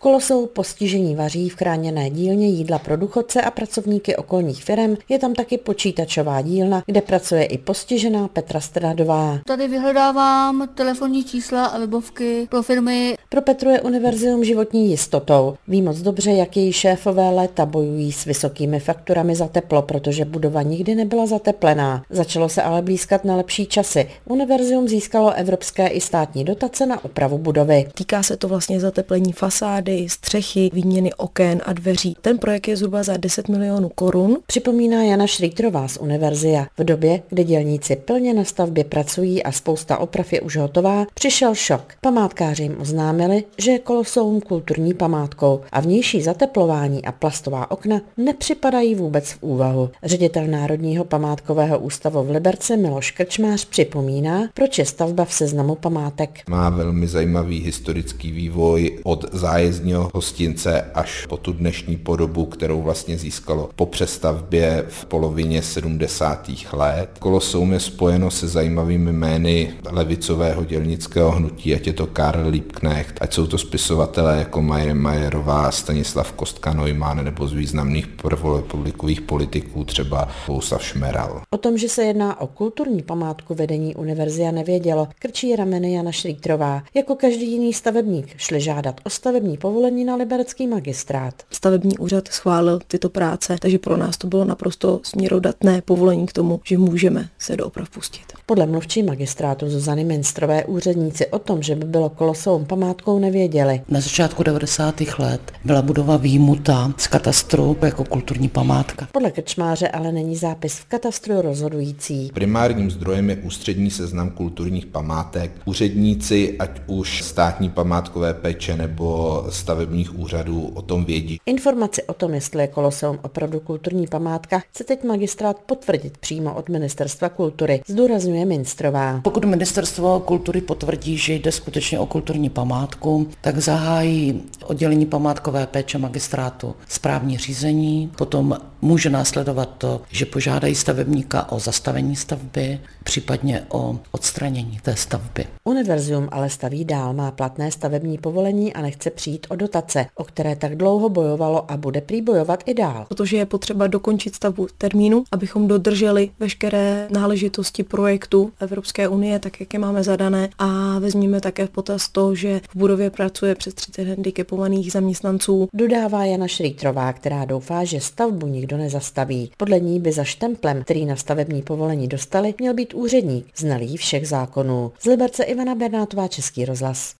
Kolosou postižení vaří v chráněné dílně jídla pro důchodce a pracovníky okolních firem, je tam taky počítačová dílna, kde pracuje i postižená Petra Stradová. Tady vyhledávám telefonní čísla a webovky pro firmy. Pro Petru je Univerzium životní jistotou. Ví moc dobře, jak její šéfové léta bojují s vysokými fakturami za teplo, protože budova nikdy nebyla zateplená. Začalo se ale blízkat na lepší časy. Univerzium získalo evropské i státní dotace na opravu budovy. Týká se to vlastně zateplení fasády, střechy, výměny oken a dveří. Ten projekt je zhruba za 10 milionů korun. Připomíná Jana Šrýtrová z Univerzia. V době, kdy dělníci pilně na stavbě pracují a spousta oprav je už hotová, přišel šok. Památkáři jim oznámili, že je Koloseum kulturní památkou a vnější zateplování a plastová okna nepřipadají vůbec v úvahu. Ředitel Národního památkového ústavu v Liberci Miloš Krčmář připomíná, proč je stavba v seznamu památek. Má velmi zajímavý historický vývoj od zájezdního hostince až po tu dnešní podobu, kterou vlastně získalo po přestavbě v polovině 70. let. Koloseum je spojeno se zajímavými jmény levicového dělnického hnutí, ať je to Karl Liebknecht, ať jsou to spisovatelé jako Marie Majerová, Stanislav Kostka-Neumann nebo z významných prvorepublikových politiků třeba Bohuslav Šmeral. O tom, že se jedná o kulturní památku, vedení Univerzia nevědělo, krčí rameny Jana Šrýtrová. Jako každý jiný stavebník šli žádat o stavební povolení na liberecký magistrát. Stavební úřad schválil tyto práce, takže pro nás to bylo naprosto směrodatné povolení k tomu, že můžeme se do oprav pustit. Podle mluvčí magistrátu Zuzany Minstrové úředníci o tom, že by bylo Koloseum památkou, nevěděli. Na začátku 90. let byla budova výjimuta z katastru jako kulturní památka. Podle Krčmáře ale není zápis v katastru rozhodující. Primárním zdrojem je ústřední seznam kulturních památek. Úředníci, ať už státní památkové péče nebo stavebních úřadů, o tom vědí. Informaci o tom, jestli je Koloseum opravdu kulturní památka, chce teď magistrát potvrdit přímo od Ministerstva kultury, zdůrazňuje Minstrová. Pokud Ministerstvo kultury potvrdí, že jde skutečně o kulturní památku, tak zahájí oddělení památkové péče magistrátu správní řízení, potom může následovat to, že požádají stavebníka o zastavení stavby, případně o odstranění té stavby. Univerzium ale staví dál, má platné stavební povolení a nechce přijít o dotace, o které tak dlouho bojovalo a bude prý bojovat i dál. Protože je potřeba dokončit stavbu v termínu, abychom dodrželi veškeré náležitosti projektu Evropské unie, tak jak je máme zadané, a vezměme také v potaz to, že v budově pracuje přes 30 handicapovaných zaměstnanců. Dodává Jana Šrýtrová, která doufá, že stavbu nikdo nezastaví. Podle ní by za štemplem, který na stavební povolení dostali, měl být úředník znalý všech zákonů. Z Liberce Ivana Bernátová, Český rozhlas.